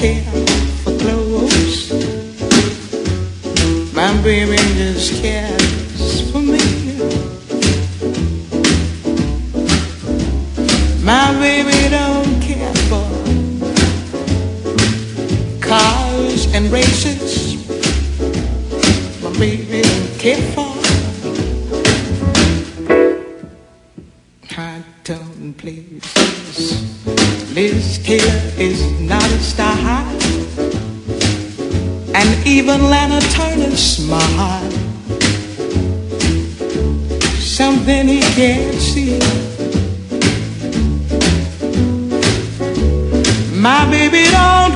care for clothes. My baby just cares for me. My baby don't care for cars and races. My baby don't care for high-tone places. Liz Taylor is not a star, and even Lana Turner's smile, something he can't see. My baby don't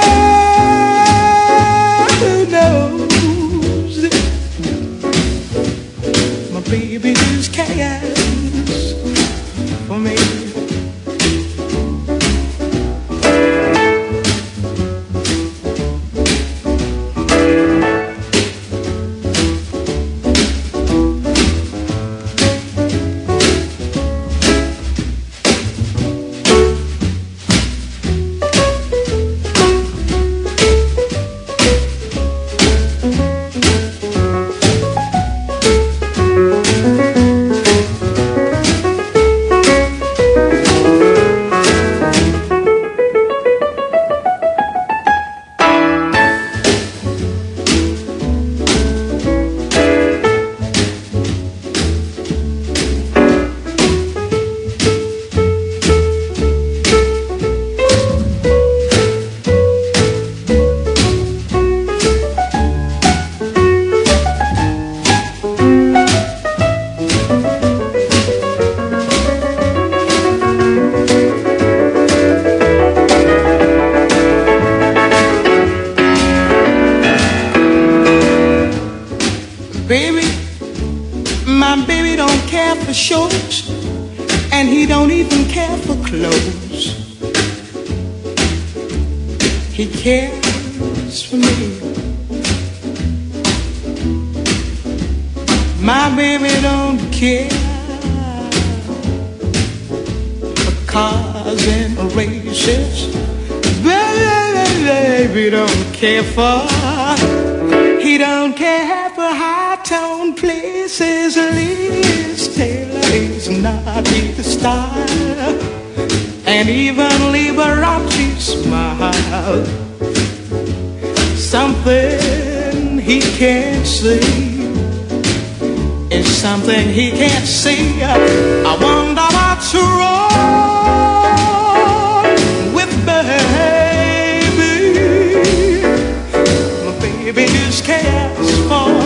care, who knows? My baby just cares for me. Baby, my baby don't care for shows, and he don't even care for clothes. He cares for me. My baby don't care for cars and races. Baby don't care for, he don't care for high-tone places. Liz Taylor is not his style, and even Liberace smile, something he can't see is something he can't see. I wonder what's wrong with baby. My baby just cares for